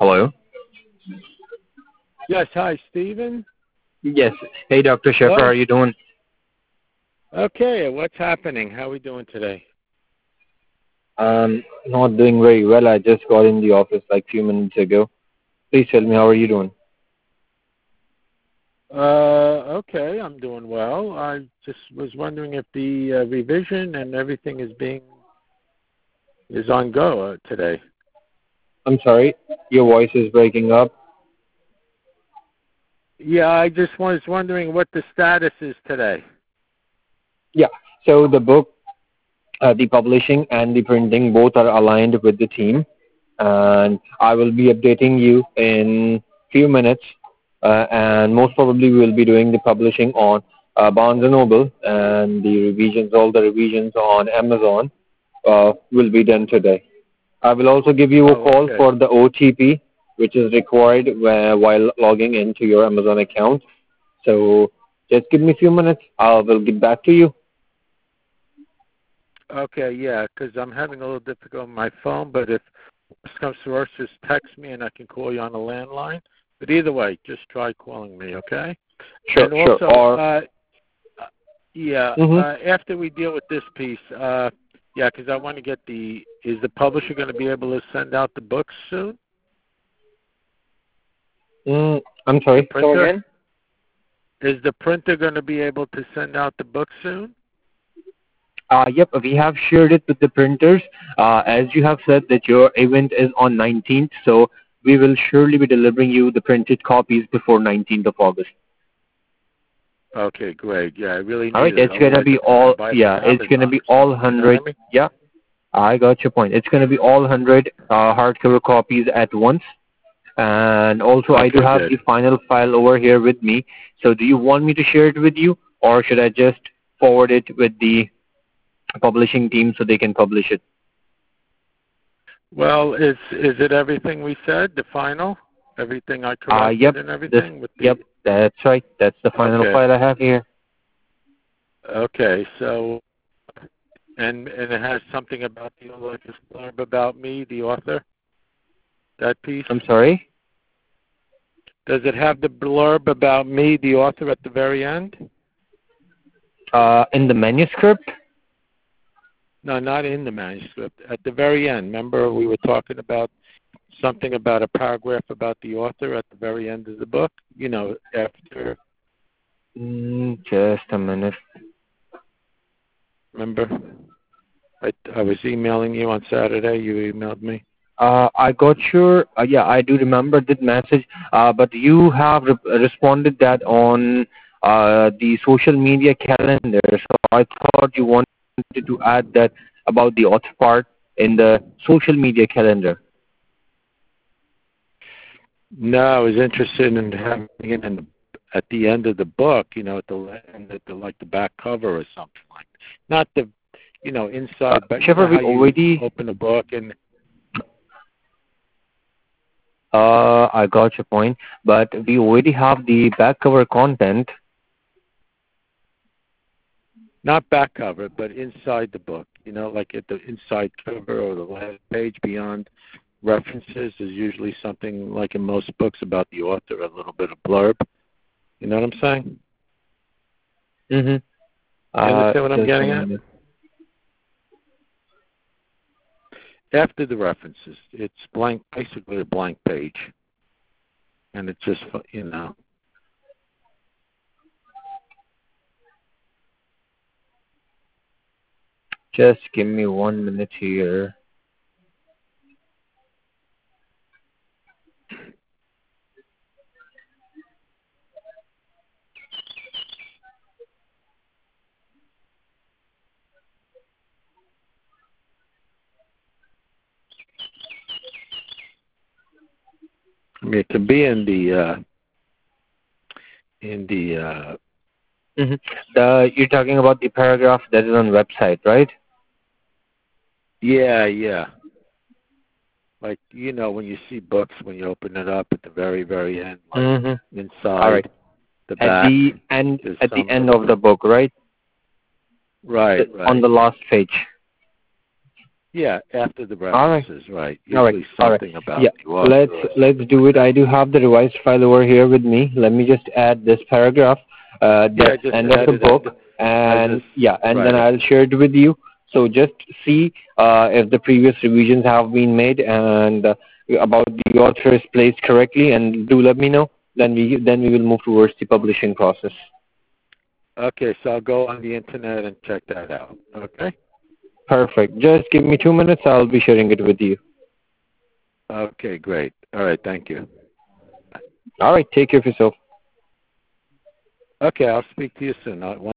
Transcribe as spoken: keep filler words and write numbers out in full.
Hello. Yes, hi, Stephen. Yes. Hey, Doctor Sheffer, how Hello. are you doing? Okay, what's happening? How are we doing today? Um, not doing very well. I just got in the office like few minutes ago. Please tell me, how are you doing? Uh, okay, I'm doing well. I just was wondering if the uh, revision and everything is being is on go uh, today. I'm sorry, your voice is breaking up. Yeah, I just was wondering what the status is today. Yeah. So the book, uh, the publishing and the printing both are aligned with the team, and I will be updating you in few minutes. Uh, and most probably we will be doing the publishing on uh, Barnes and Noble, and the revisions, all the revisions on Amazon, uh, will be done today. I will also give you a Oh, call okay. for the O T P, which is required where, while logging into your Amazon account. So just give me a few minutes. I will get back to you. Okay, yeah, 'cause I'm having a little difficulty on my phone, but if worst comes to worst, just text me and I can call you on a landline. But either way, just try calling me, okay? Sure, And sure. also, Or uh, Uh, yeah, mm-hmm. uh, after we deal with this piece, uh, yeah, because I want to get the, is the publisher going to be able to send out the books soon? mm, I'm The sorry. Come printer? again. Is the printer going to be able to send out the books soon? Uh, yep, we have shared it with the printers. Uh, as you have said that your event is on nineteenth, so we will surely be delivering you the printed copies before nineteenth of August. Okay, great. Yeah, I really All right, need it. it's gonna Otherwise, be I'm just going to all. buy it from Yeah, it's gonna Amazon be or all something. You know what hundred. I mean? Yeah, I got your point. It's gonna be all hundred uh, hardcover copies at once. And also, I do Okay, have good. the final file over here with me. So do you want me to share it with you, or should I just forward it with the publishing team so they can publish it? Well, is is it everything we said? The final, everything I Uh, corrected yep, and this, everything with yep, the. that's right. That's the final Okay. file I have here. Okay. So, and and it has something about the like this blurb about me, the author. That piece. I'm sorry. Does it have the blurb about me, the author, at the very end? Uh, in the manuscript? No, not in the manuscript. At the very end. Remember, we were talking about something about a paragraph about the author at the very end of the book. You know, after. Mm, just a minute. Remember, I I was emailing you on Saturday. You emailed me. Uh, I got your, uh, yeah, I do remember that message, uh, but you have re- responded that on uh, the social media calendar. So I thought you wanted to add that about the author part in the social media calendar. No, I was interested in having it in the, at the end of the book. You know, at the end, at the like the back cover or something like that. Not the, you know, Uh, inside, but you know Sheffer, how we you already, open a book and uh, I got your point, but we already have the back cover content. not back cover, but inside the book. You know, like at the inside cover or the last page beyond references is usually something like in most books about the author, a little bit of blurb. You know what I'm saying? Mm-hmm. You Uh, understand what I'm just a getting at? minute. After the references, it's blank, basically a blank page, and it's just you know. Just give me one minute here. I mean, it can be in the uh, in the uh, Mm-hmm. The you're talking about the paragraph that is on website, right? yeah, yeah. Like you know, when you see books, when you open it up at the very, very end, like Mm-hmm. All right. inside the At back, the end, there's at the some end of the book, right? right, The, on right. the last page. Yeah, after the All right. references, right. All right. Usually All right. something about Yeah. the author. Let's Or let's do it. I do have the revised file over here with me. Let me just add this paragraph, uh, yeah, the just end of add the it as, book, as a, and yeah, and then right. I'll share it with you. So just see uh, if the previous revisions have been made and uh, about the author is placed correctly, and do let me know. Then we then we will move towards the publishing process. Okay, so I'll go on the internet and check that out. Okay? Perfect. Just give me two minutes. I'll be sharing it with you. Okay, great. All right, thank you. All right. Take care of yourself. Okay, I'll speak to you soon. I'll,